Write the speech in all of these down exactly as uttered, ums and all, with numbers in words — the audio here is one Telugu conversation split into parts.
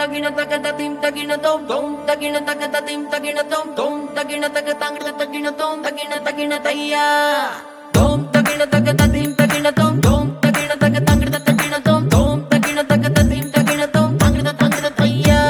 tagina tagada tim tagina tom tom tagina tagada tim tagina tom tom tagina tagatanga tagina tom tagina tagina tayya tom tagina tagada tim tagina tom tom tagina tagatanga tagina tom tom tagina tagada tim tagina tom tagina tagina tayya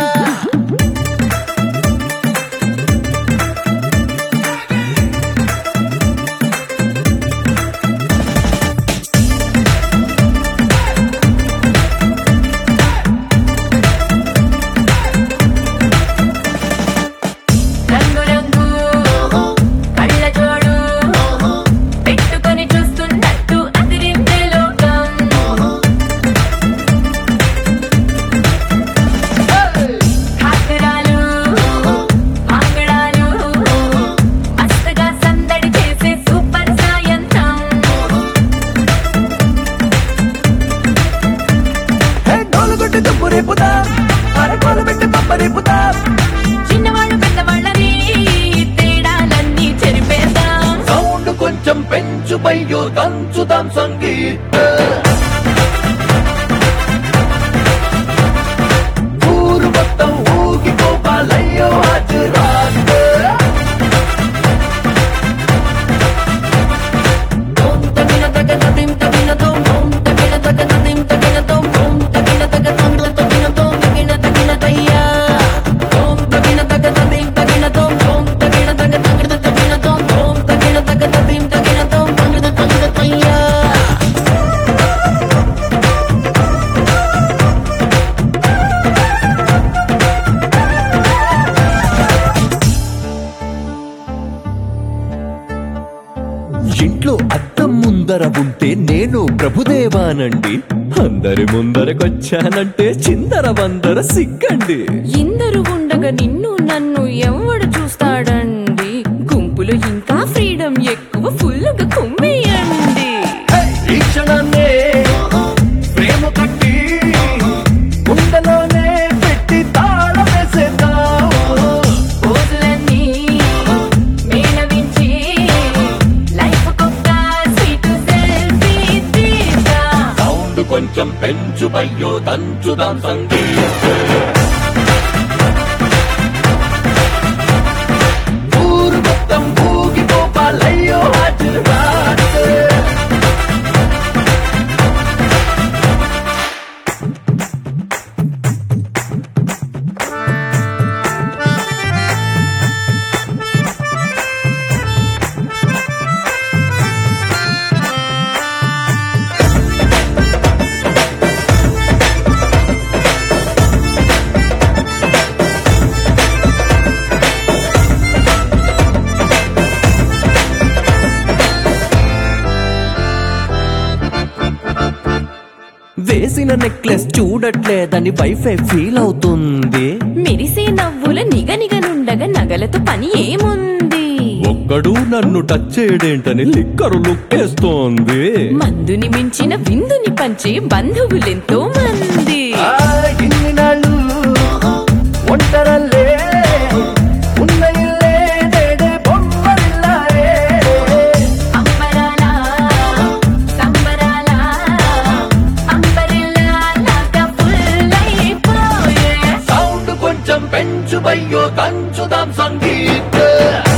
చిన్నవాళ్ళు పెద్దవాళ్ళని తేడాలన్నీ చెరిపేద్దాం సౌండ్ కొంచెం పెంచు బయ్యో దంచుదాం సంగీత ఊరు మొత్తం ఊగిపోవాలయ్యో హాజరాత్ tom tagina tagada tim tagina tom tom tagina tagada tim tagina tom tom tagina tagatanga tagina tom tagina tagina tayya tom tagina tagada tim tagina tom tom tagina tagatanga tagina tom tom tagina tagada tim tagina tom tagina tagina tayya ఇంట్లో అద్దం ముందర ఉంటే నేను ప్రభుదేవానండి అందరి ముందరకొచ్చానంటే చిందర వందర సిగ్గండి ఇందరు ఉండగా నిన్ను నన్ను ఎవడు చూస్తాడండి గుంపులో ఇంకా ఫ్రీడమ్ ఎక్కువ ఫుల్గా కుమ్మేయండి ఈ క్షణాన్నే ప్రేమ కట్టి గుండెలోనే పెట్టి తాళం వేసేద్దాం రోజులన్నీ మేనవించి లైఫ్ కొక్క స్వీట్ సెల్ఫీ తీసా సౌండ్ కొంచెం పెంచు బయ్యో దంచుదాం సంగీత ఊరు మొత్తం ఊగిపోవాలయ్యో హాజరాత్ వేసిన నెక్లెస్ చూడట్లేదని వైఫై ఫీల్ అవుతుంది మెరిసే నవ్వుల నిగనిగనుండగా నగలతో పని ఏముంది ఒక్కడు నన్ను టచ్ చేయడేంటని లిక్కరు లుక్కేస్తోంది మందుని మించిన విందుని పంచే బంధువులెంతో మంది ఇన్ని నాళ్ళు ఒంటరల్లే ఉన్న ఇల్లే నేడే బొమ్మరిల్లారే అంబరాల సంబరాల అంబరిల్లా లాగా ఫుల్ అయిపోయే సౌండ్ కొంచెం పెంచు బయ్యో దంచుదాం సంగీత